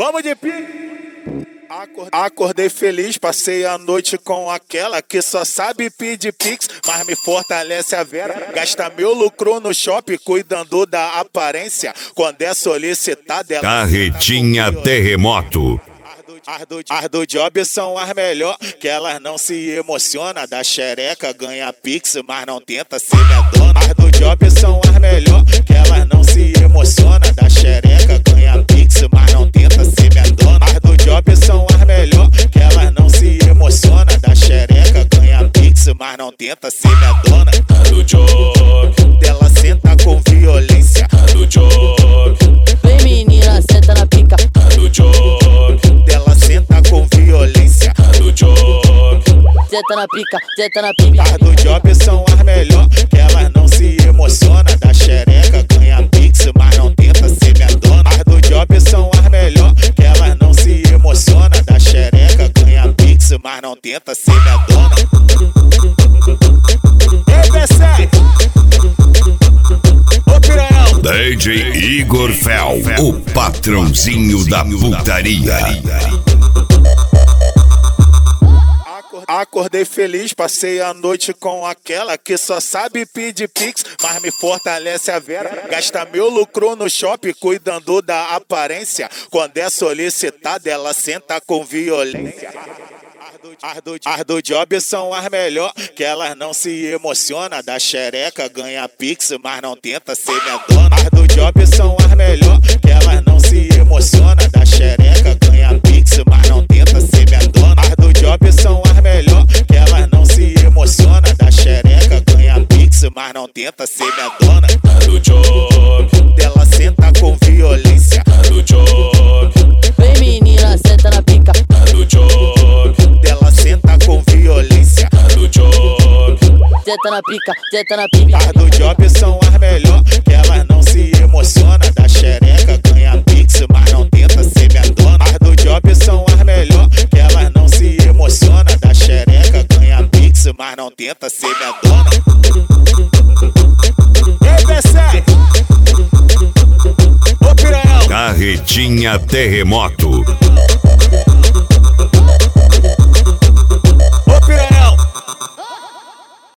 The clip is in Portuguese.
Vamos de pique. Acordei feliz, passei a noite com aquela que só sabe pedir pix, mas me fortalece a vera. Gasta meu lucro no shopping, cuidando da aparência. Quando é solicitada, ela Carretinha Terremoto. As do job são as melhor, que elas não se emociona. Da xereca ganha pix, mas não tenta ser minha dona. As do job são as melhor, que elas não se emociona. Da xereca ganha pix, mas não tenta ser minha dona. As do job são as melhor, que elas não se emociona. Da xereca ganha pix, mas não tenta ser minha dona. A do job, dela senta com violência. a do job, Vem menina, senta na pica. a do job, dela senta com violência. a do job, Senta na pica, senta na pica. As do job são as melhor, que elas não se emociona. Da xereca ganha pix, mas não tenta ser minha dona. As do job são as melhor, que elas não se emociona. Da xereca ganha pix, mas não tenta ser minha dona. Ei, P7! Ô piranhão! DJ Igor Fel, o patrãozinho da putaria. Acordei feliz, passei a noite com aquela que só sabe pedir pix, mas me fortalece a vera. Gasta meu lucro no shopping, cuidando da aparência. Quando é solicitada, ela senta com violência. As do job são as melhor, que elas não se emociona. Da xereca ganha pix, mas não tenta ser minha dona. As do job são as melhor, que elas não se emociona. Da xereca ganha pix, mas não tenta ser minha dona. As do job são as melhor, que elas não se emociona. Da xereca ganha pix, mas não tenta ser minha dona. A do job, dela senta com violência. a do job, Vem menina, senta na pica. a do job, dela senta com violência. a do job, Senta na pica, senta na pica. As do job são as melhor, que elas não se emociona. Da xereca ganha pix, mas não tenta ser minha dona. As do job são as melhor, que elas não se emociona. Da xereca ganha pix, mas não tenta ser minha dona. Ei, P7! Ô piranhão! Carretinha Terremoto.